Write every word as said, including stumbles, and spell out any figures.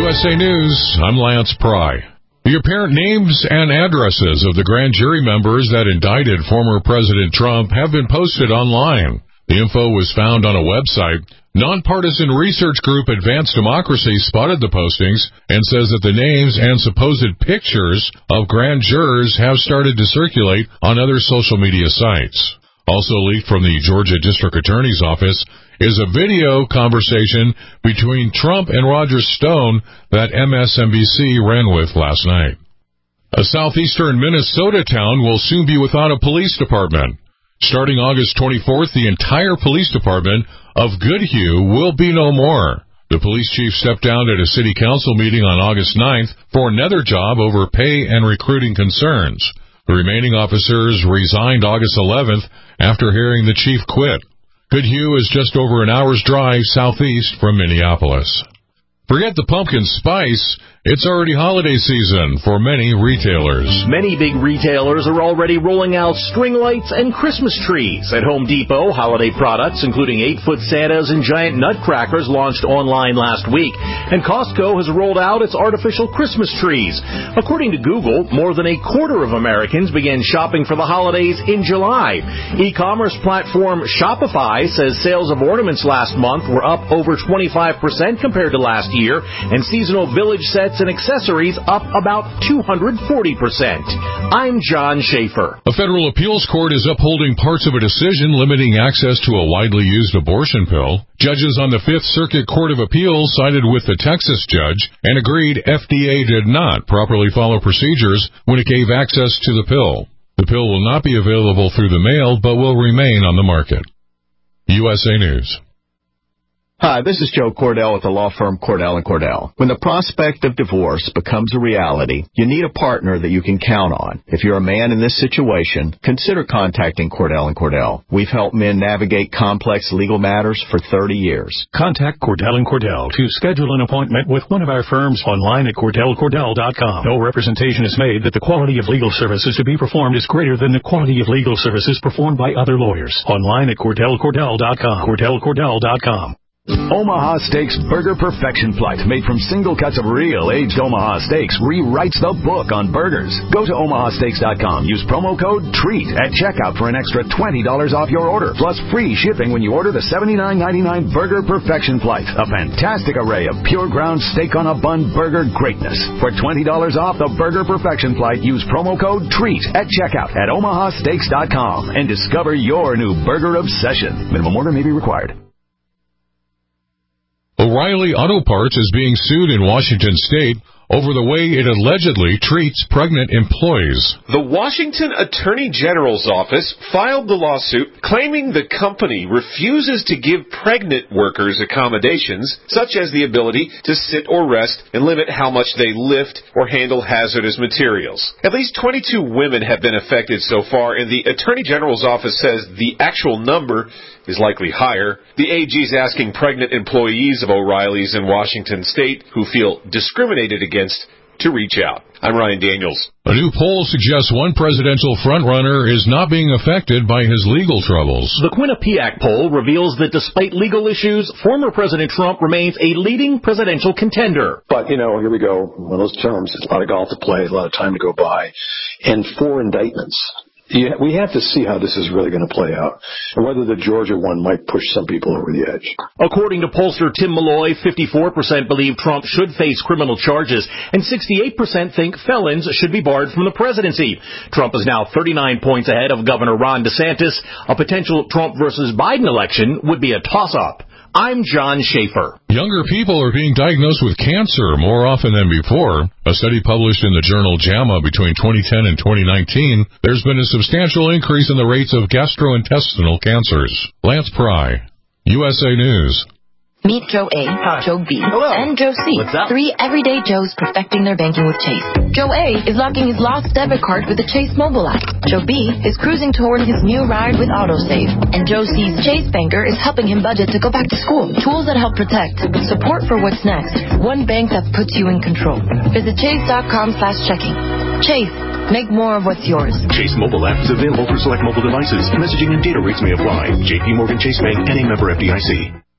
S A News, I'm Lance Pry. The apparent names and addresses of the grand jury members that indicted former President Trump have been posted online. The info was found on a website. Nonpartisan research group Advanced Democracy spotted the postings and says that the names and supposed pictures of grand jurors have started to circulate on other social media sites. Also leaked from the Georgia District Attorney's Office is a video conversation between Trump and Roger Stone that M S N B C ran with last night. A southeastern Minnesota town will soon be without a police department. Starting August twenty-fourth, the entire police department of Goodhue will be no more. The police chief stepped down at a city council meeting on August ninth for another job over pay and recruiting concerns. The remaining officers resigned August eleventh after hearing the chief quit. Goodhue is just over an hour's drive southeast from Minneapolis. Forget the pumpkin spice. It's already holiday season for many retailers. Many big retailers are already rolling out string lights and Christmas trees. At Home Depot, holiday products, including eight-foot Santas and giant nutcrackers, launched online last week. And Costco has rolled out its artificial Christmas trees. According to Google, more than a quarter of Americans began shopping for the holidays in July. E-commerce platform Shopify says sales of ornaments last month were up over twenty-five percent compared to last year, and seasonal village sets and accessories up about two hundred forty percent. I'm John Schaefer. A federal appeals court is upholding parts of a decision limiting access to a widely used abortion pill. Judges on the Fifth Circuit Court of Appeals sided with the Texas judge and agreed F D A did not properly follow procedures when it gave access to the pill. The pill will not be available through the mail, but will remain on the market. U S A News. Hi, this is Joe Cordell with the law firm Cordell and Cordell. When the prospect of divorce becomes a reality, you need a partner that you can count on. If you're a man in this situation, consider contacting Cordell and Cordell. We've helped men navigate complex legal matters for thirty years. Contact Cordell and Cordell to schedule an appointment with one of our firms online at cordell cordell dot com. No representation is made that the quality of legal services to be performed is greater than the quality of legal services performed by other lawyers. Online at cordell cordell dot com. cordell cordell dot com. Omaha Steaks Burger Perfection Flight, made from single cuts of real aged Omaha steaks, rewrites the book on burgers. Go to omaha steaks dot com. Use promo code TREAT at checkout for an extra twenty dollars off your order, plus free shipping when you order the seventy-nine ninety-nine Burger Perfection Flight, a fantastic array of pure ground steak on a bun burger greatness. For twenty dollars off the Burger Perfection Flight, use promo code TREAT at checkout at omaha steaks dot com and discover your new burger obsession. Minimum order may be required. O'Reilly Auto Parts is being sued in Washington State over the way it allegedly treats pregnant employees. The Washington Attorney General's office filed the lawsuit claiming the company refuses to give pregnant workers accommodations, such as the ability to sit or rest and limit how much they lift or handle hazardous materials. At least twenty-two women have been affected so far, and the Attorney General's office says the actual number is likely higher. The A G is asking pregnant employees of O'Reilly's in Washington State who feel discriminated against to reach out. I'm Ryan Daniels. A new poll suggests one presidential frontrunner is not being affected by his legal troubles. The Quinnipiac poll reveals that despite legal issues, former President Trump remains a leading presidential contender. But, you know, here we go. One of those terms. It's a lot of golf to play, a lot of time to go by, and four indictments. Yeah, we have to see how this is really going to play out, and whether the Georgia one might push some people over the edge. According to pollster Tim Malloy, fifty-four percent believe Trump should face criminal charges, and sixty-eight percent think felons should be barred from the presidency. Trump is now thirty-nine points ahead of Governor Ron DeSantis. A potential Trump versus Biden election would be a toss-up. I'm John Schaefer. Younger people are being diagnosed with cancer more often than before. A study published in the journal JAMA between twenty ten and twenty nineteen, there's been a substantial increase in the rates of gastrointestinal cancers. Lance Pry, U S A News. Meet Joe A, Hi. Joe B, Hello. and Joe C. What's up? Three everyday Joes perfecting their banking with Chase. Joe A is locking his lost debit card with the Chase mobile app. Joe B is cruising toward his new ride with AutoSave. And Joe C's Chase banker is helping him budget to go back to school. Tools that help protect. Support for what's next. One bank that puts you in control. Visit chase.com slash checking. Chase. Make more of what's yours. Chase mobile app is available for select mobile devices. Messaging and data rates may apply. J P Morgan Chase Bank and a member F D I C.